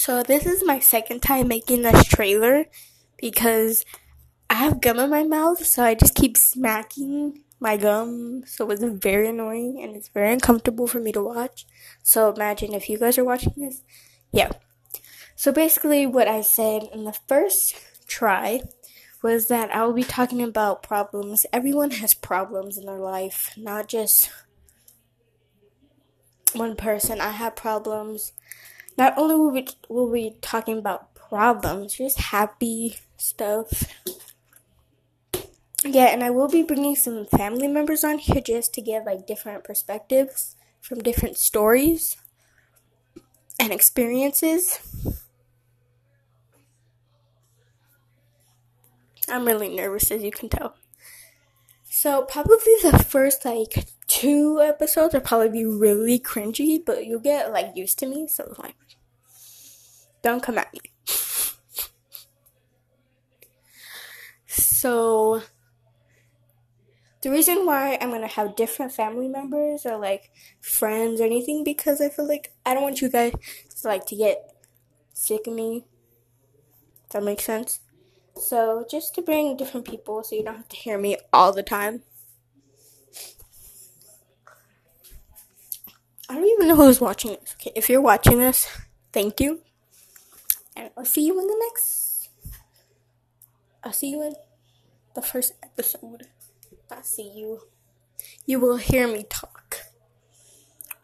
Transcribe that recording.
So this is my second time making this trailer because I have gum in my mouth, so I just keep smacking my gum. So it's very annoying and it's very uncomfortable for me to watch. So imagine if you guys are watching this. Yeah. So basically what I said in the first try was that I will be talking about problems. Everyone has problems in their life, not just one person. I have problems. Not only will we be talking about problems, just happy stuff. Yeah, and I will be bringing some family members on here just to give like different perspectives from different stories and experiences. I'm really nervous, as you can tell. So probably the first like 2 episodes will probably be really cringy, but you'll get like used to me, so like don't come at me. So the reason why I'm gonna have different family members or like friends or anything, because I feel like I don't want you guys to get sick of me. Does that make sense? So just to bring different people so you don't have to hear me all the time. I don't even know who's watching this. Okay, if you're watching this, thank you. And I'll see you in the first episode. I'll see you. You will hear me talk.